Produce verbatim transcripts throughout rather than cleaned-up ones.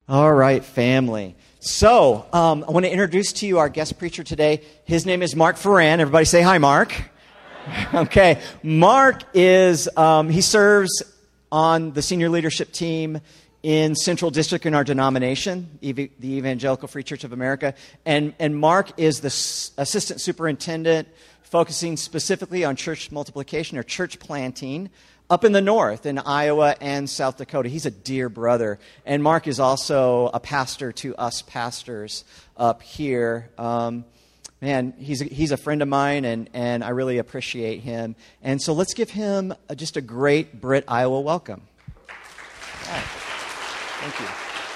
All right, family. So, um, I want to introduce to you our guest preacher today. His name is Mark Ferran. Everybody say hi, Mark. Okay. Mark is, um, he serves on the senior leadership team in Central District in our denomination, the Evangelical Free Church of America. And, and Mark is the s- assistant superintendent focusing specifically on church multiplication or church planting up in the north, in Iowa and South Dakota. He's a dear brother. And Mark is also a pastor to us pastors up here. Um, man, he's a, he's a friend of mine, and, and I really appreciate him. And so let's give him a, just a great Brit Iowa welcome. Right. Thank you.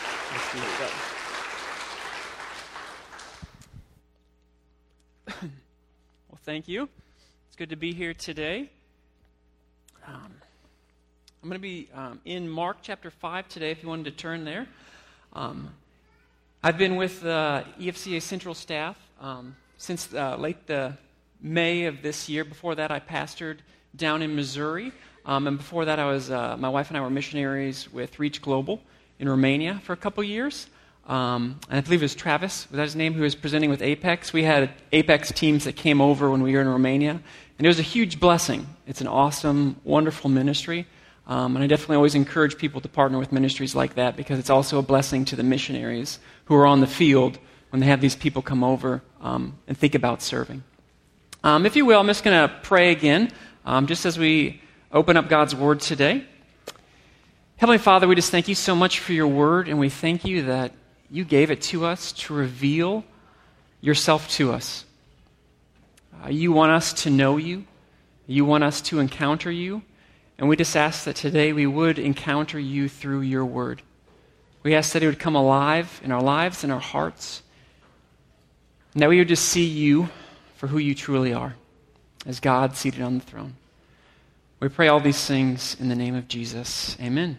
Let's do it. Well, thank you. It's good to be here today. Um, I'm going to be um, in Mark chapter five today, if you wanted to turn there. Um, I've been with the uh, E F C A Central staff um, since uh, late the May of this year. Before that, I pastored down in Missouri. Um, and before that, I was uh, my wife and I were missionaries with Reach Global in Romania for a couple years. Um, and I believe it was Travis, was that his name, who was presenting with Apex. We had Apex teams that came over when we were in Romania. And it was a huge blessing. It's an awesome, wonderful ministry. Um, and I definitely always encourage people to partner with ministries like that because it's also a blessing to the missionaries who are on the field when they have these people come over um, and think about serving. Um, if you will, I'm just going to pray again, um, just as we open up God's Word today. Heavenly Father, we just thank you so much for your Word, and we thank you that you gave it to us to reveal yourself to us. Uh, you want us to know you. You want us to encounter you. And we just ask that today we would encounter you through your word. We ask that it would come alive in our lives and our hearts. And that we would just see you for who you truly are, as God seated on the throne. We pray all these things in the name of Jesus. Amen.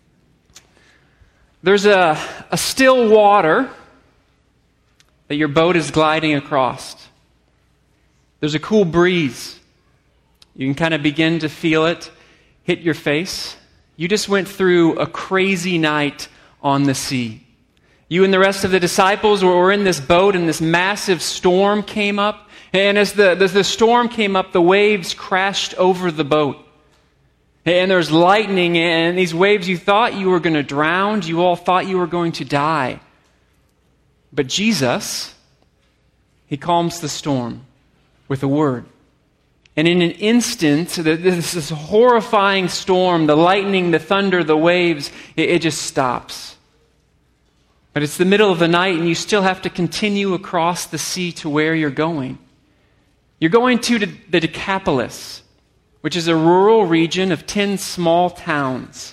There's a, a still water that your boat is gliding across. There's a cool breeze. You can kind of begin to feel it hit your face. You just went through a crazy night on the sea. You and the rest of the disciples were in this boat, and this massive storm came up. And as the, as the storm came up, the waves crashed over the boat. And there's lightning, and these waves, you thought you were going to drown. You all thought you were going to die. But Jesus, he calms the storm with a word. And in an instant, this, this horrifying storm, the lightning, the thunder, the waves, it, it just stops. But it's the middle of the night, and you still have to continue across the sea to where you're going. You're going to the Decapolis, which is a rural region of ten small towns.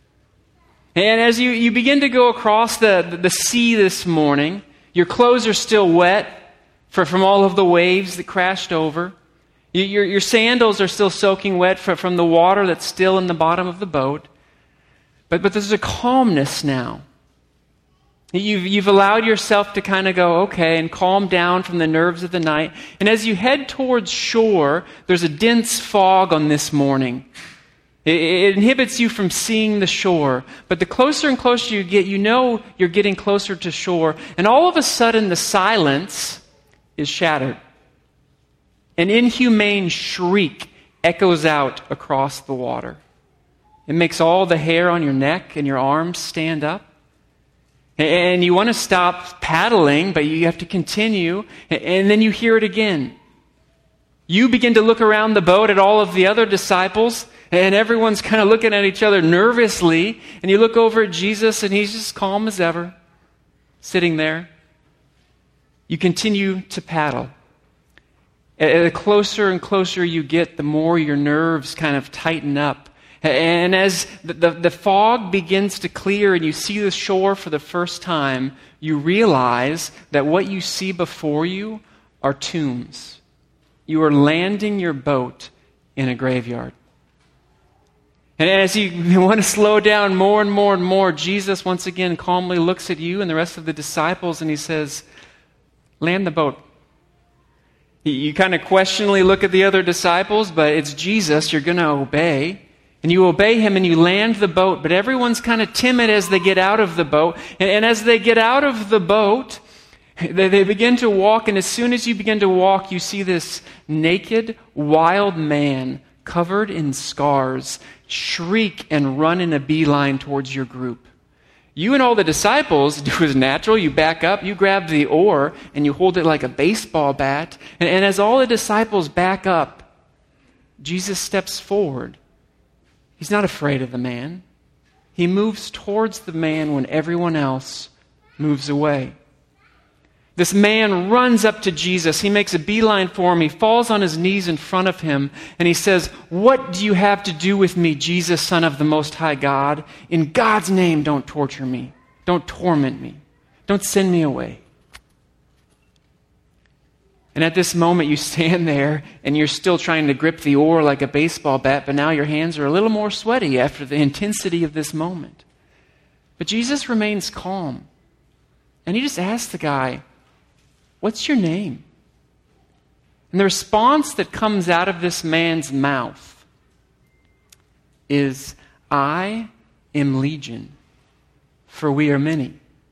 And as you, you begin to go across the, the, the sea this morning, your clothes are still wet for, from all of the waves that crashed over. Your, your sandals are still soaking wet from, from the water that's still in the bottom of the boat. But, but there's a calmness now. You've, you've allowed yourself to kind of go, okay, and calm down from the nerves of the night. And as you head towards shore, there's a dense fog on this morning. It, it inhibits you from seeing the shore. But the closer and closer you get, you know you're getting closer to shore. And all of a sudden, the silence is shattered. An inhumane shriek echoes out across the water. It makes all the hair on your neck and your arms stand up. And you want to stop paddling, but you have to continue. And then you hear it again. You begin to look around the boat at all of the other disciples, and everyone's kind of looking at each other nervously. And you look over at Jesus, and he's just calm as ever, sitting there. You continue to paddle. The closer and closer you get, the more your nerves kind of tighten up. And as the, the, the fog begins to clear and you see the shore for the first time, you realize that what you see before you are tombs. You are landing your boat in a graveyard. And as you want to slow down more and more and more, Jesus once again calmly looks at you and the rest of the disciples and he says, land the boat. You kind of questioningly look at the other disciples, but it's Jesus, you're going to obey. And you obey him and you land the boat, but everyone's kind of timid as they get out of the boat. And, and as they get out of the boat, they, they begin to walk, and as soon as you begin to walk, you see this naked, wild man covered in scars shriek and run in a beeline towards your group. You and all the disciples do as natural. You back up, you grab the oar, and you hold it like a baseball bat. And, and as all the disciples back up, Jesus steps forward. He's not afraid of the man. He moves towards the man when everyone else moves away. This man runs up to Jesus. He makes a beeline for him. He falls on his knees in front of him, and he says, "What do you have to do with me, Jesus, Son of the Most High God? In God's name, don't torture me. Don't torment me. Don't send me away." And at this moment, you stand there, and you're still trying to grip the oar like a baseball bat, but now your hands are a little more sweaty after the intensity of this moment. But Jesus remains calm. And he just asks the guy, "What's your name?" And the response that comes out of this man's mouth is, "I am Legion, for we are many."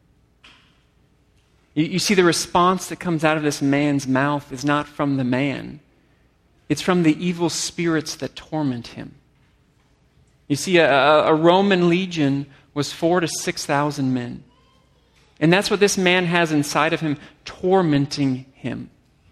You, you see, the response that comes out of this man's mouth is not from the man. It's from the evil spirits that torment him. You see, a, a Roman legion was four to six thousand men. And that's what this man has inside of him, tormenting him.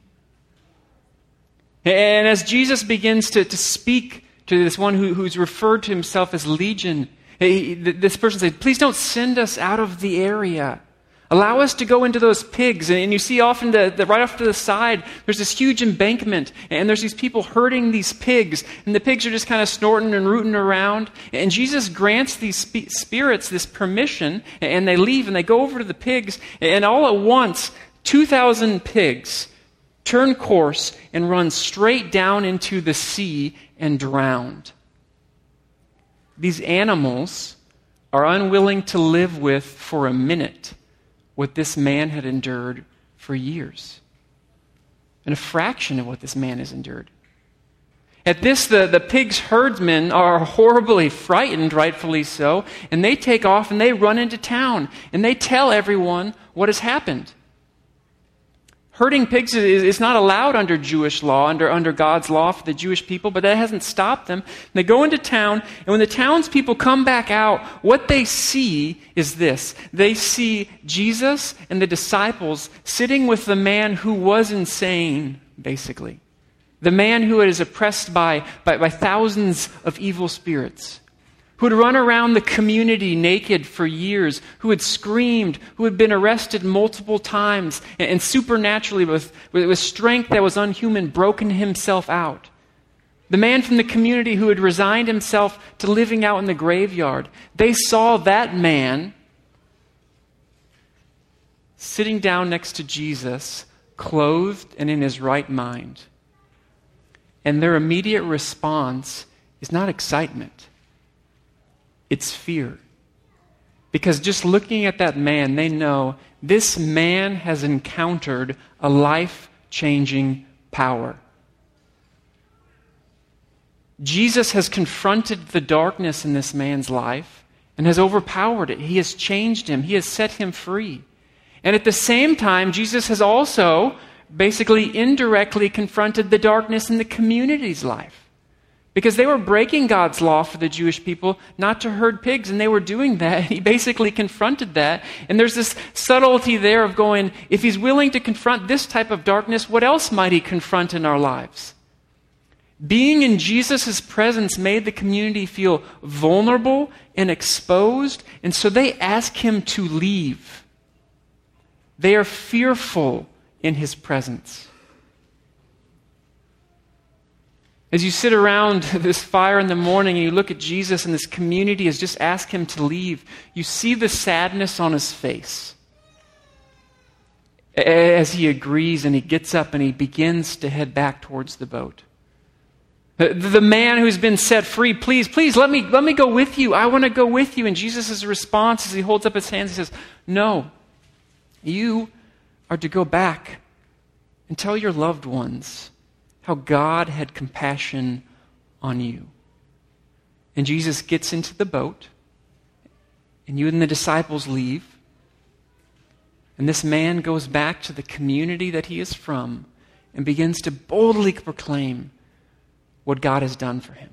And as Jesus begins to, to speak to this one who, who's referred to himself as Legion, he, this person says, "Please don't send us out of the area. Allow us to go into those pigs." And you see often the, the, right off to the side, there's this huge embankment, and there's these people herding these pigs, and the pigs are just kind of snorting and rooting around. And Jesus grants these sp- spirits this permission, and they leave, and they go over to the pigs, and all at once, two thousand pigs turn course and run straight down into the sea and drowned. These animals are unwilling to live with for a minute what this man had endured for years, and a fraction of what this man has endured. At this, the, the pig's herdsmen are horribly frightened, rightfully so, and they take off and they run into town, and they tell everyone what has happened. Herding pigs is, is not allowed under Jewish law, under, under God's law for the Jewish people, but that hasn't stopped them. And they go into town, and when the townspeople come back out, what they see is this. They see Jesus and the disciples sitting with the man who was insane, basically. The man who is oppressed by, by, by thousands of evil spirits, who had run around the community naked for years, who had screamed, who had been arrested multiple times, and, and supernaturally, with, with, with strength that was unhuman, broken himself out. The man from the community who had resigned himself to living out in the graveyard. They saw that man sitting down next to Jesus, clothed and in his right mind. And their immediate response is not excitement. It's fear. Because just looking at that man, they know this man has encountered a life-changing power. Jesus has confronted the darkness in this man's life and has overpowered it. He has changed him. He has set him free. And at the same time, Jesus has also basically indirectly confronted the darkness in the community's life. Because they were breaking God's law for the Jewish people not to herd pigs, and they were doing that. He basically confronted that. And there's this subtlety there of going, if he's willing to confront this type of darkness, what else might he confront in our lives? Being in Jesus' presence made the community feel vulnerable and exposed, and so they ask him to leave. They are fearful in his presence. As you sit around this fire in the morning and you look at Jesus and this community has just asked him to leave, you see the sadness on his face as he agrees and he gets up and he begins to head back towards the boat. The, the man who's been set free, please, please, let me, let me go with you. I want to go with you. And Jesus' response as he holds up his hands, he says, "No, you are to go back and tell your loved ones how God had compassion on you." And Jesus gets into the boat, and you and the disciples leave. And this man goes back to the community that he is from and begins to boldly proclaim what God has done for him.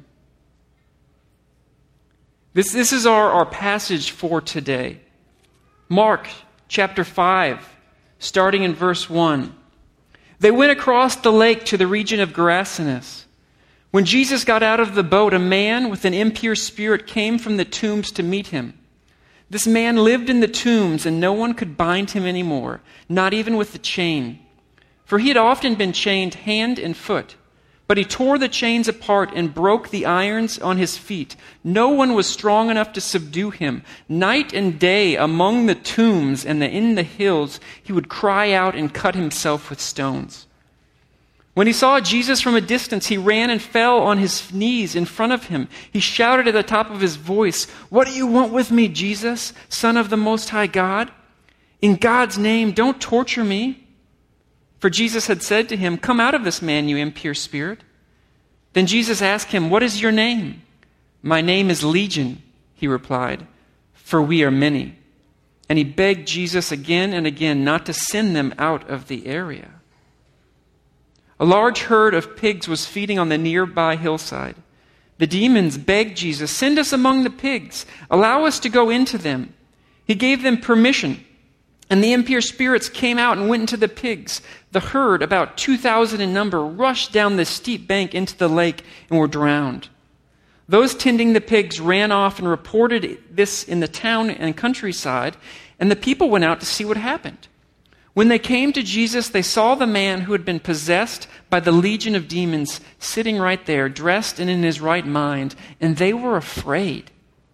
This, this is our, our passage for today. Mark chapter five, starting in verse one. They went across the lake to the region of Gerasenes. When Jesus got out of the boat, a man with an impure spirit came from the tombs to meet him. This man lived in the tombs, and no one could bind him anymore, not even with a chain. For he had often been chained hand and foot. But he tore the chains apart and broke the irons on his feet. No one was strong enough to subdue him. Night and day among the tombs and the, in the hills, he would cry out and cut himself with stones. When he saw Jesus from a distance, he ran and fell on his knees in front of him. He shouted at the top of his voice, "What do you want with me, Jesus, Son of the Most High God? In God's name, don't torture me." For Jesus had said to him, "Come out of this man, you impure spirit." Then Jesus asked him, "What is your name?" "My name is Legion," he replied, "for we are many." And he begged Jesus again and again not to send them out of the area. A large herd of pigs was feeding on the nearby hillside. The demons begged Jesus, "Send us among the pigs. Allow us to go into them." He gave them permission. And the impure spirits came out and went into the pigs. The herd, about two thousand in number, rushed down the steep bank into the lake and were drowned. Those tending the pigs ran off and reported this in the town and countryside, and the people went out to see what happened. When they came to Jesus, they saw the man who had been possessed by the legion of demons sitting right there, dressed and in his right mind, and they were afraid.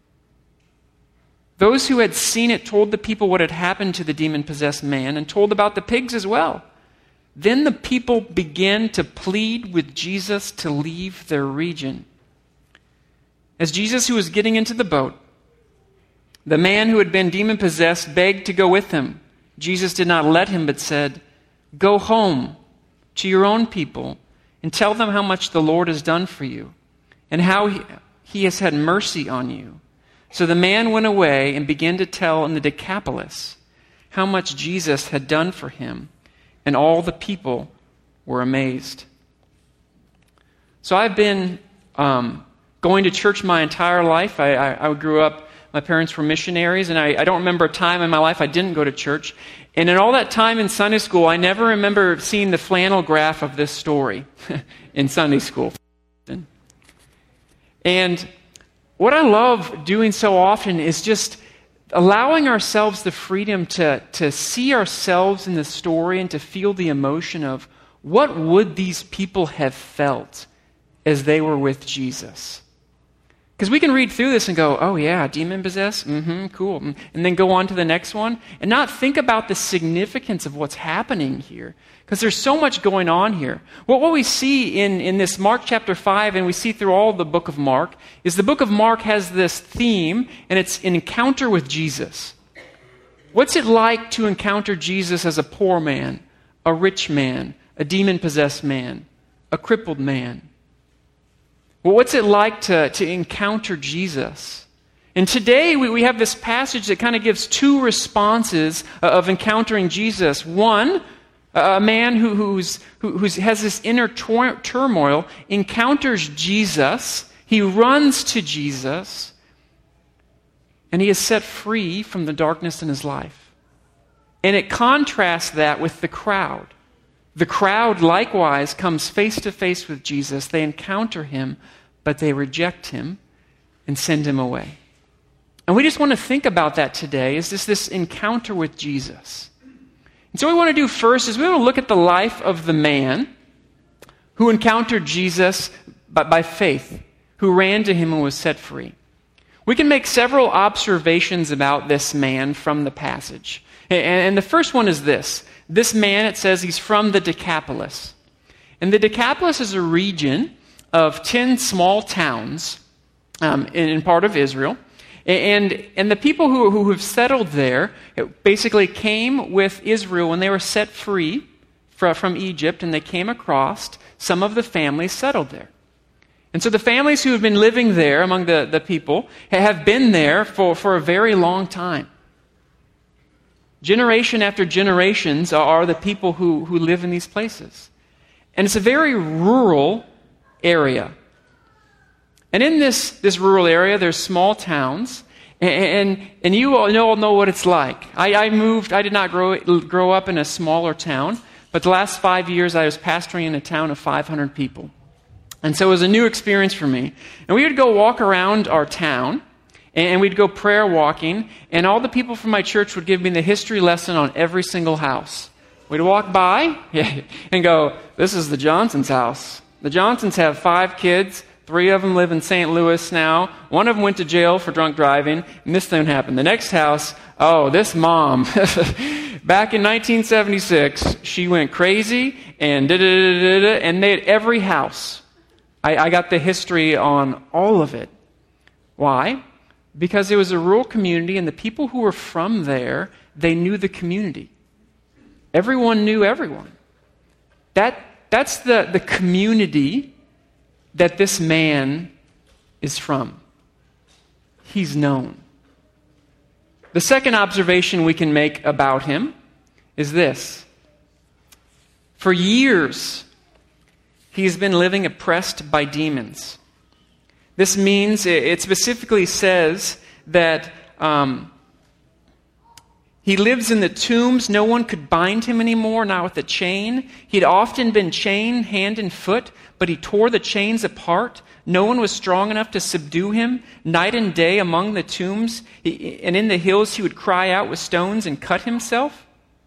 Those who had seen it told the people what had happened to the demon-possessed man and told about the pigs as well. Then the people began to plead with Jesus to leave their region. As Jesus, who was getting into the boat, the man who had been demon-possessed begged to go with him. Jesus did not let him, but said, "Go home to your own people and tell them how much the Lord has done for you and how he, he has had mercy on you." So the man went away and began to tell in the Decapolis how much Jesus had done for him, and all the people were amazed. So I've been um, going to church my entire life. I, I, I grew up, my parents were missionaries, and I, I don't remember a time in my life I didn't go to church. And in all that time in Sunday school, I never remember seeing the flannel graph of this story in Sunday school. And what I love doing so often is just allowing ourselves the freedom to, to see ourselves in the story and to feel the emotion of what would these people have felt as they were with Jesus. Because we can read through this and go, "Oh yeah, demon-possessed? Mm-hmm, cool." And then go on to the next one and not think about the significance of what's happening here. Because there's so much going on here. Well, what we see in, in this Mark chapter five, and we see through all the book of Mark, is the book of Mark has this theme, and it's an encounter with Jesus. What's it like to encounter Jesus as a poor man, a rich man, a demon-possessed man, a crippled man? Well, what's it like to, to encounter Jesus? And today we, we have this passage that kind of gives two responses of encountering Jesus. One, a man who, who's, who who's, has this inner tor- turmoil encounters Jesus. He runs to Jesus, and he is set free from the darkness in his life. And it contrasts that with the crowd. The crowd likewise comes face to face with Jesus. They encounter him, but they reject him and send him away. And we just want to think about that today. Is this this encounter with Jesus? And so what we want to do first is we want to look at the life of the man who encountered Jesus by, by faith, who ran to him and was set free. We can make several observations about this man from the passage. And, and the first one is this. This man, it says he's from the Decapolis. And the Decapolis is a region of ten small towns um, in, in part of Israel. And, and the people who, who have settled there basically came with Israel when they were set free from, from Egypt, and they came across. Some of the families settled there. And so the families who have been living there among the, the people have been there for, for a very long time. Generation after generations are the people who, who live in these places. And it's a very rural area. And in this, this rural area, there's small towns. And, and, and you all know, know what it's like. I, I moved, I did not grow, grow up in a smaller town. But the last five years, I was pastoring in a town of five hundred people. And so it was a new experience for me. And we would go walk around our town, and we'd go prayer walking, and all the people from my church would give me the history lesson on every single house. We'd walk by and go, this is the Johnsons' house. The Johnsons have five kids. Three of them live in Saint Louis now. One of them went to jail for drunk driving, and this thing happened. The next house, oh, this mom. Back in nineteen seventy-six, she went crazy, and da-da-da-da-da, and they had every house. I, I got the history on all of it. Why? Because it was a rural community, and the people who were from there, they knew the community. Everyone knew everyone. That, that's the, the community that this man is from. He's known. The second observation we can make about him is this. For years, he has been living oppressed by demons. This means, it specifically says that um, he lives in the tombs. No one could bind him anymore, not with a chain. He'd often been chained hand and foot, but he tore the chains apart. No one was strong enough to subdue him. Night and day among the tombs, he, and in the hills he would cry out with stones and cut himself.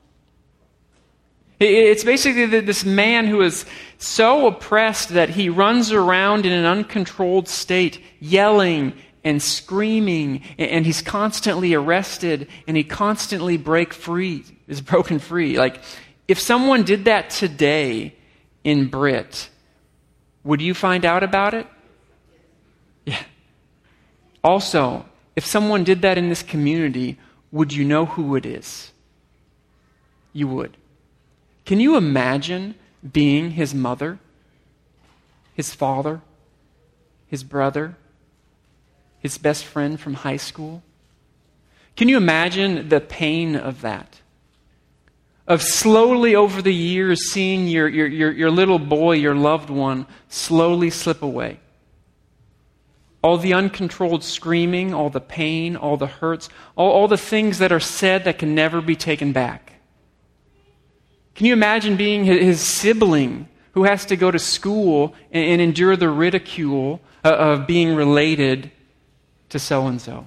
It's basically this man who is so oppressed that he runs around in an uncontrolled state, yelling and screaming, and he's constantly arrested, and he constantly break free, is broken free. Like, if someone did that today in Brit, would you find out about it? Yeah. Also, if someone did that in this community, would you know who it is? You would. Can you imagine being his mother, his father, his brother, his best friend from high school? Can you imagine the pain of that? Of slowly over the years seeing your, your, your, your little boy, your loved one, slowly slip away. All the uncontrolled screaming, all the pain, all the hurts, all, all the things that are said that can never be taken back. Can you imagine being his sibling who has to go to school and, and endure the ridicule of, of being related to so-and-so?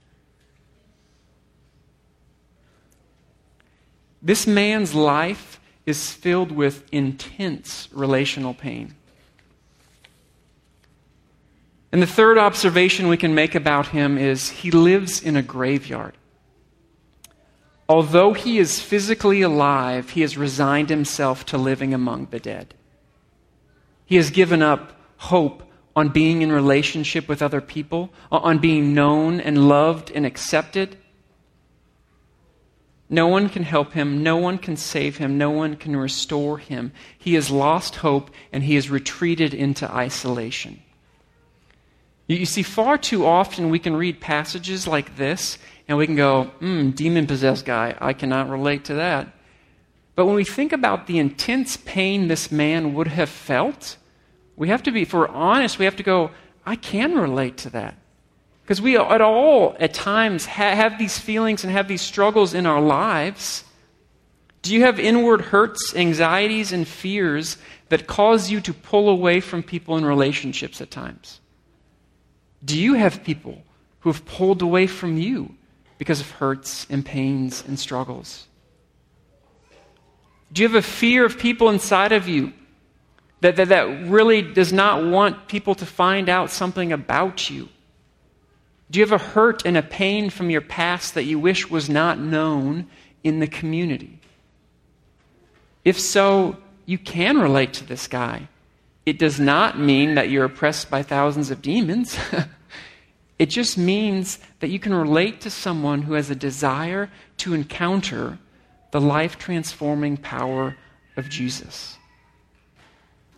This man's life is filled with intense relational pain. And the third observation we can make about him is he lives in a graveyard. Although he is physically alive, he has resigned himself to living among the dead. He has given up hope on being in relationship with other people, on being known and loved and accepted. No one can help him. No one can save him. No one can restore him. He has lost hope, and he has retreated into isolation. You see, far too often we can read passages like this, and we can go, hmm, demon-possessed guy, I cannot relate to that. But when we think about the intense pain this man would have felt, we have to be, if we're honest, we have to go, I can relate to that. Because we at all, at times, ha- have these feelings and have these struggles in our lives. Do you have inward hurts, anxieties, and fears that cause you to pull away from people in relationships at times? Do you have people who have pulled away from you because of hurts and pains and struggles? Do you have a fear of people inside of you that, that, that really does not want people to find out something about you? Do you have a hurt and a pain from your past that you wish was not known in the community? If so, you can relate to this guy. It does not mean that you're oppressed by thousands of demons. It just means that you can relate to someone who has a desire to encounter the life-transforming power of Jesus.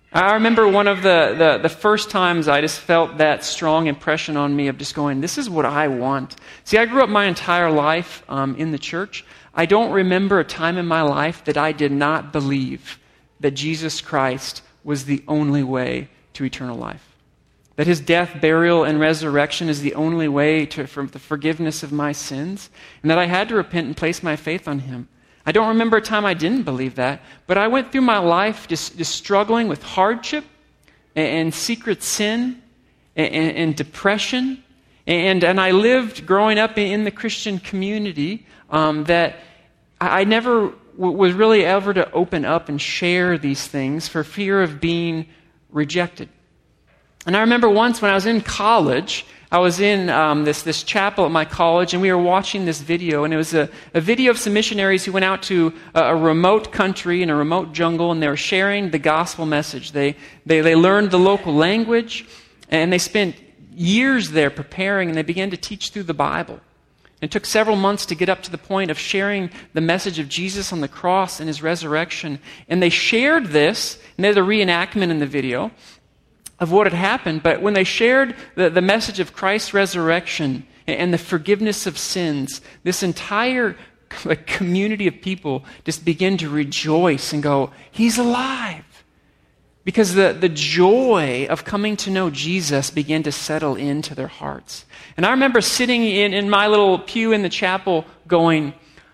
I remember one of the, the, the first times I just felt that strong impression on me of just going, this is what I want. See, I grew up my entire life um, in the church. I don't remember a time in my life that I did not believe that Jesus Christ was the only way to eternal life. That his death, burial, and resurrection is the only way to, for the forgiveness of my sins, and that I had to repent and place my faith on him. I don't remember a time I didn't believe that, but I went through my life just, just struggling with hardship and, and secret sin and, and, and depression. And, and I lived growing up in, in the Christian community um, that I, I never w- was really ever to open up and share these things for fear of being rejected. And I remember once when I was in college, I was in um, this, this chapel at my college, and we were watching this video, and it was a, a video of some missionaries who went out to a, a remote country in a remote jungle, and they were sharing the gospel message. They, they, they learned the local language, and they spent years there preparing, and they began to teach through the Bible. It took several months to get up to the point of sharing the message of Jesus on the cross and his resurrection. And they shared this, and there's a reenactment in the video of what had happened, but when they shared the, the message of Christ's resurrection and the forgiveness of sins, this entire like, community of people just began to rejoice and go, he's alive. Because the, the joy of coming to know Jesus began to settle into their hearts. And I remember sitting in, in my little pew in the chapel going,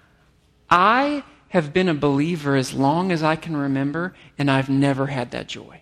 I have been a believer as long as I can remember, and I've never had that joy.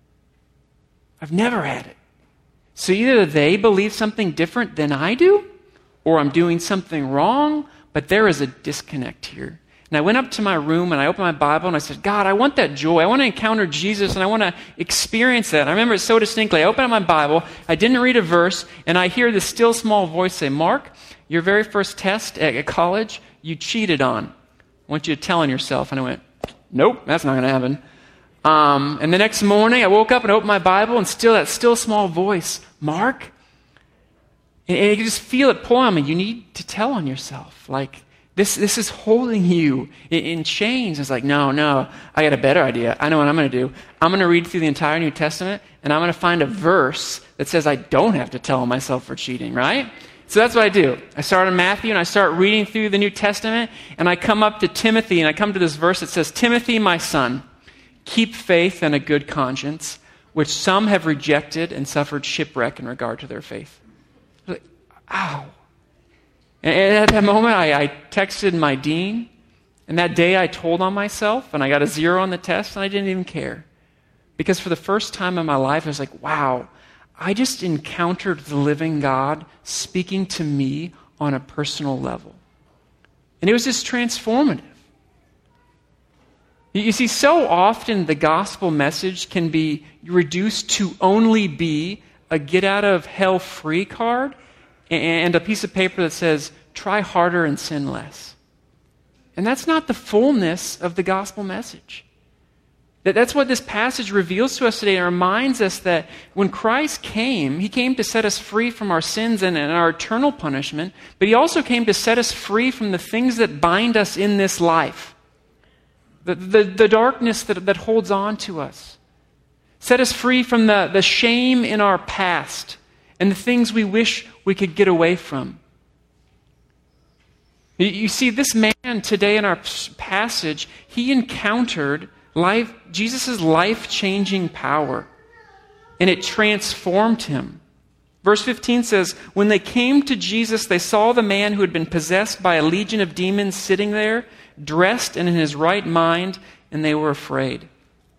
I've never had it. So either they believe something different than I do, or I'm doing something wrong, but there is a disconnect here. And I went up to my room and I opened my Bible and I said, God, I want that joy. I want to encounter Jesus and I want to experience that. And I remember it so distinctly. I opened up my Bible, I didn't read a verse, and I hear this still small voice say, Mark, your very first test at college, you cheated on. I want you to tell on yourself. And I went, nope, that's not going to happen. Um, and the next morning, I woke up and opened my Bible, and still that still small voice, Mark. And, and you can just feel it pulling on me. You need to tell on yourself. Like, this this is holding you in, in chains. It's like, no, no, I got a better idea. I know what I'm going to do. I'm going to read through the entire New Testament, and I'm going to find a verse that says I don't have to tell on myself for cheating, right? So that's what I do. I start in Matthew, and I start reading through the New Testament, and I come up to Timothy, and I come to this verse that says, Timothy, my son, keep faith and a good conscience, which some have rejected and suffered shipwreck in regard to their faith. Like, ow. And at that moment, I, I texted my dean, and that day I told on myself, and I got a zero on the test, and I didn't even care. Because for the first time in my life, I was like, wow, I just encountered the living God speaking to me on a personal level. And it was just transformative. You see, so often the gospel message can be reduced to only be a get-out-of-hell-free card and a piece of paper that says, try harder and sin less. And that's not the fullness of the gospel message. That's what this passage reveals to us today and reminds us that when Christ came, he came to set us free from our sins and our eternal punishment, but he also came to set us free from the things that bind us in this life. The, the, the darkness that, that holds on to us. Set us free from the, the shame in our past and the things we wish we could get away from. You, you see, this man today in our passage, he encountered life, Jesus' life-changing power, and it transformed him. Verse fifteen says, when they came to Jesus, they saw the man who had been possessed by a legion of demons sitting there, dressed and in his right mind, and they were afraid.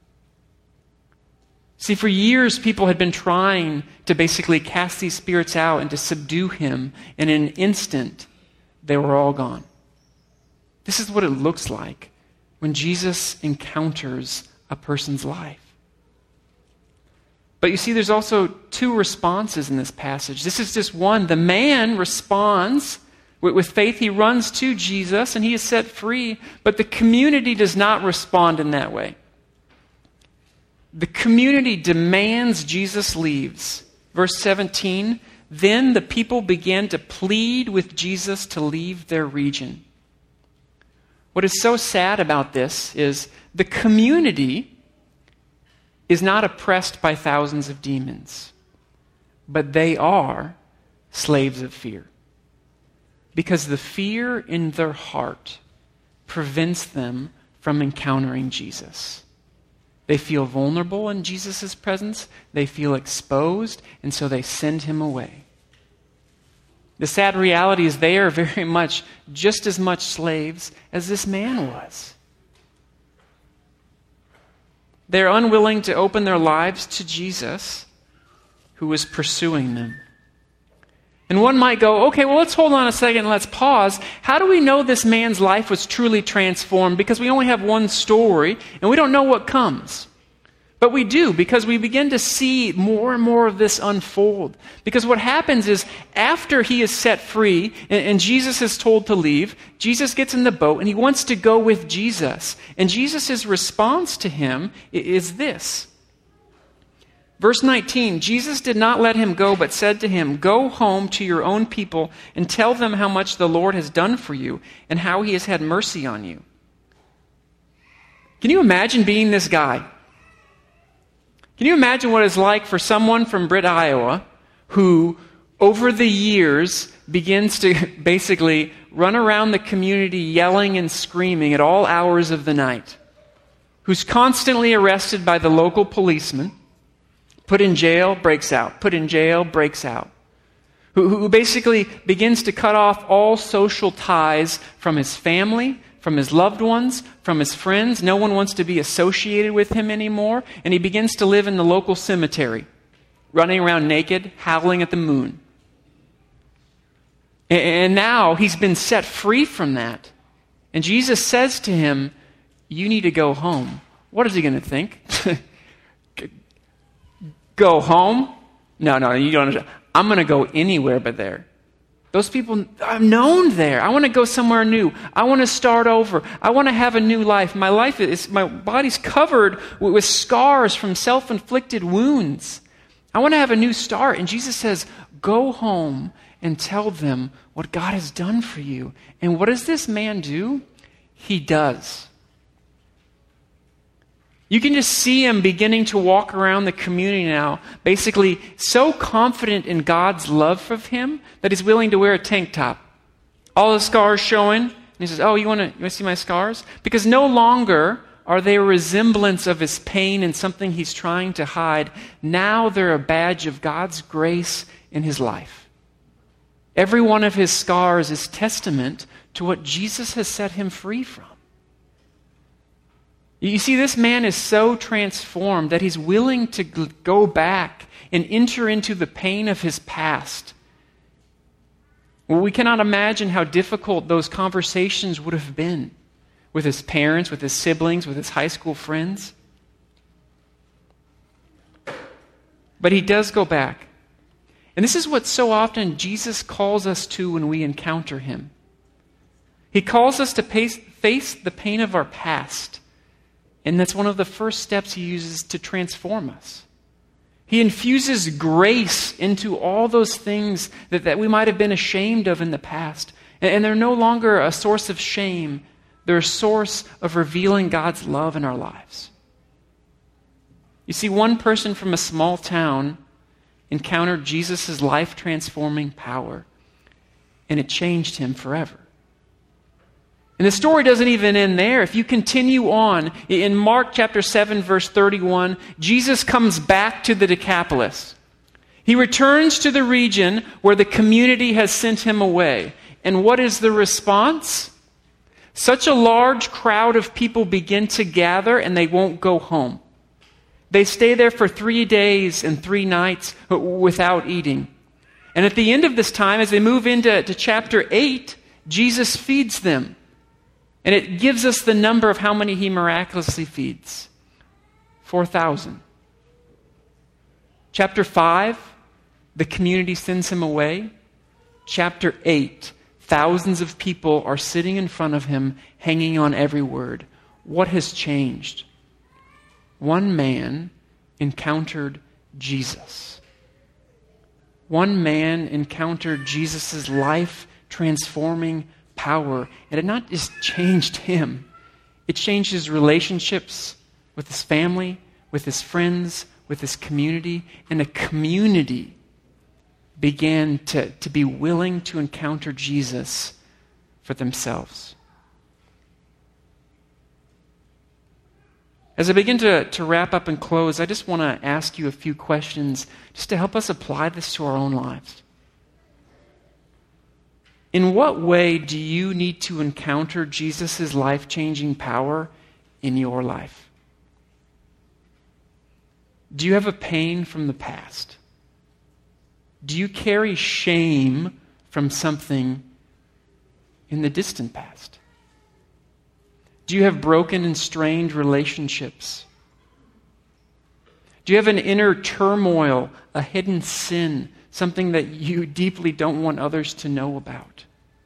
See, for years, people had been trying to basically cast these spirits out and to subdue him, and in an instant, they were all gone. This is what it looks like when Jesus encounters a person's life. But you see, there's also two responses in this passage. This is just one. The man responds with faith. He runs to Jesus and he is set free. But the community does not respond in that way. The community demands Jesus leaves. Verse seventeen, then the people began to plead with Jesus to leave their region. What is so sad about this is the community is not oppressed by thousands of demons, but they are slaves of fear. Because the fear in their heart prevents them from encountering Jesus. They feel vulnerable in Jesus' presence. They feel exposed, and so they send him away. The sad reality is they are very much, just as much slaves as this man was. They're unwilling to open their lives to Jesus, who is pursuing them. And one might go, okay, well, let's hold on a second and let's pause. How do we know this man's life was truly transformed? Because we only have one story, and we don't know what comes. But we do, because we begin to see more and more of this unfold. Because what happens is, after he is set free, and, and Jesus is told to leave, Jesus gets in the boat, and he wants to go with Jesus. And Jesus' response to him is this. Verse nineteen, Jesus did not let him go, but said to him, "Go home to your own people and tell them how much the Lord has done for you and how he has had mercy on you." Can you imagine being this guy? Can you imagine what it's like for someone from Britt, Iowa, who over the years begins to basically run around the community yelling and screaming at all hours of the night, who's constantly arrested by the local policeman, put in jail, breaks out, put in jail, breaks out, who, who basically begins to cut off all social ties from his family, from his loved ones, from his friends. No one wants to be associated with him anymore, and he begins to live in the local cemetery, running around naked, howling at the moon. And, and now he's been set free from that, and Jesus says to him, "You need to go home." What is he going to think? Go home? No, no, you don't understand. I'm going to go anywhere but there. Those people, I'm known there. I want to go somewhere new. I want to start over. I want to have a new life. My life is, my body's covered with, with scars from self-inflicted wounds. I want to have a new start. And Jesus says, go home and tell them what God has done for you. And what does this man do? He does. You can just see him beginning to walk around the community now, basically so confident in God's love of him that he's willing to wear a tank top. All the scars showing. And he says, "Oh, you want to you want to see my scars?" Because no longer are they a resemblance of his pain and something he's trying to hide. Now they're a badge of God's grace in his life. Every one of his scars is testament to what Jesus has set him free from. You see, this man is so transformed that he's willing to go back and enter into the pain of his past. Well, we cannot imagine how difficult those conversations would have been with his parents, with his siblings, with his high school friends. But he does go back. And this is what so often Jesus calls us to when we encounter him. He calls us to face the pain of our past. And that's one of the first steps he uses to transform us. He infuses grace into all those things that, that we might have been ashamed of in the past. And, and they're no longer a source of shame. They're a source of revealing God's love in our lives. You see, one person from a small town encountered Jesus' life-transforming power, and it changed him forever. And the story doesn't even end there. If you continue on, in Mark chapter seven, verse thirty-one, Jesus comes back to the Decapolis. He returns to the region where the community has sent him away. And what is the response? Such a large crowd of people begin to gather, and they won't go home. They stay there for three days and three nights without eating. And at the end of this time, as they move into to chapter eight, Jesus feeds them. And it gives us the number of how many he miraculously feeds. four thousand. Chapter five, the community sends him away. Chapter eight, thousands of people are sitting in front of him, hanging on every word. What has changed? One man encountered Jesus. One man encountered Jesus' life-transforming power. And it not just changed him. It changed his relationships with his family, with his friends, with his community, and a community began to, to be willing to encounter Jesus for themselves. As I begin to, to wrap up and close, I just want to ask you a few questions just to help us apply this to our own lives. In what way do you need to encounter Jesus' life-changing power in your life? Do you have a pain from the past? Do you carry shame from something in the distant past? Do you have broken and strained relationships? Do you have an inner turmoil, a hidden sin, something that you deeply don't want others to know about?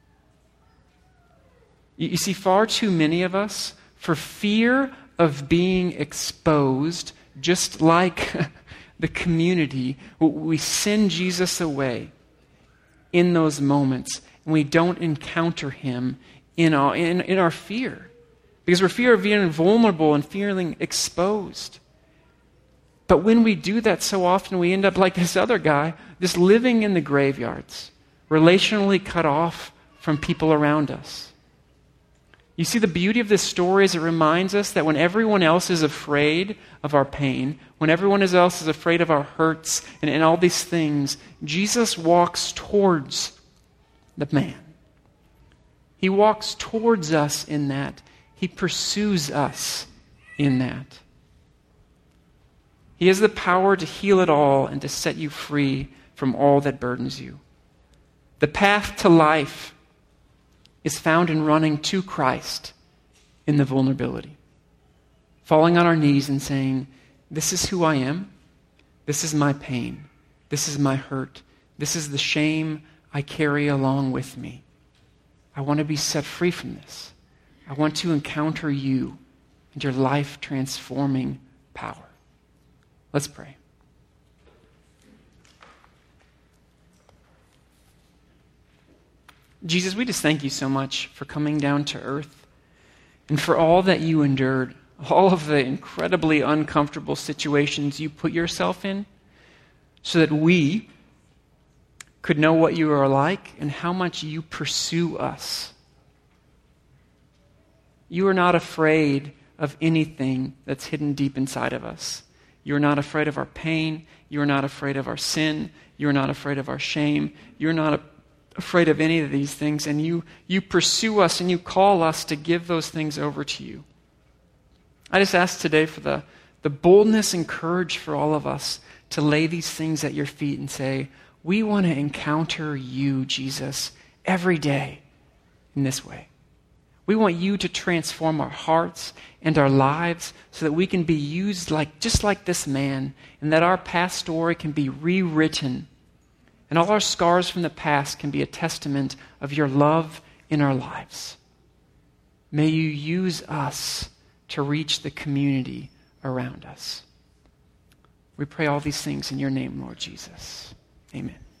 You see, far too many of us, for fear of being exposed, just like the community, we send Jesus away in those moments, and we don't encounter him in our, in, in our fear. Because we're fear of being vulnerable and feeling exposed. But when we do that so often, we end up like this other guy, just living in the graveyards, relationally cut off from people around us. You see, the beauty of this story is it reminds us that when everyone else is afraid of our pain, when everyone else is afraid of our hurts and, and all these things, Jesus walks towards the man. He walks towards us in that. He pursues us in that. He has the power to heal it all and to set you free from all that burdens you. The path to life is found in running to Christ in the vulnerability. Falling on our knees and saying, this is who I am. This is my pain. This is my hurt. This is the shame I carry along with me. I want to be set free from this. I want to encounter you and your life-transforming power. Let's pray. Jesus, we just thank you so much for coming down to earth and for all that you endured, all of the incredibly uncomfortable situations you put yourself in so that we could know what you are like and how much you pursue us. You are not afraid of anything that's hidden deep inside of us. You are not afraid of our pain. You are not afraid of our sin. You are not afraid of our shame. You're not a, afraid of any of these things. And you, you pursue us and you call us to give those things over to you. I just ask today for the, the boldness and courage for all of us to lay these things at your feet and say, we want to encounter you, Jesus, every day in this way. We want you to transform our hearts and our lives so that we can be used like just like this man, and that our past story can be rewritten, and all our scars from the past can be a testament of your love in our lives. May you use us to reach the community around us. We pray all these things in your name, Lord Jesus. Amen.